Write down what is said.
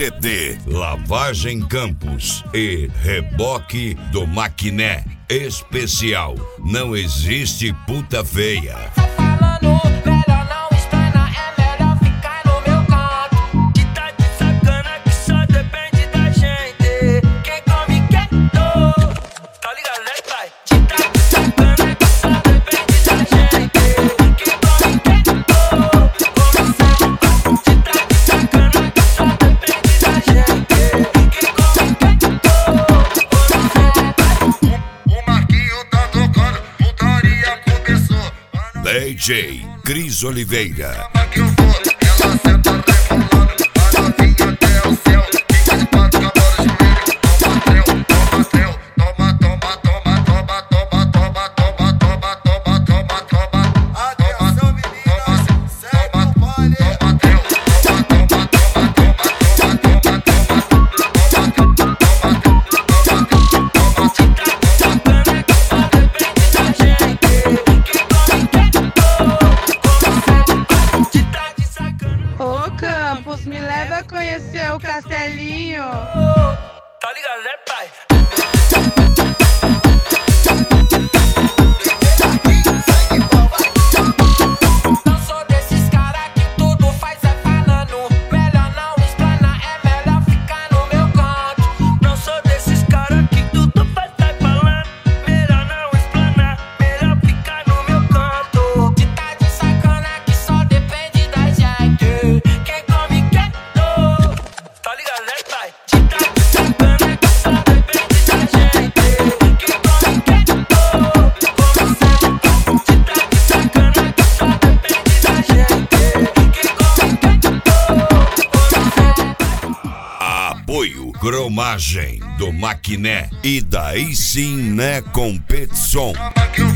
CT Lavagem Campos e Reboque do Maquiné Especial. Não existe puta feia. DJ Cris Oliveira. Me leva a conhecer o Castelinho. Tá ligado, né, pai? Não sou desses caras que tudo faz é falando. Melhor não explanar, é melhor ficar no meu canto. Não sou desses caras que tudo faz é falando. Melhor não explanar, melhor ficar no meu canto. De tá de sacana que só depende da gente. Quem come quer dor. Tá ligado, né, pai? De tá de sacana que só depende da gente. Quem come quer dor. De tá de sacana que só depende da gente. Quem come quer dor. Apoio Cromagem do Maquiné. E daí sim, né, competição.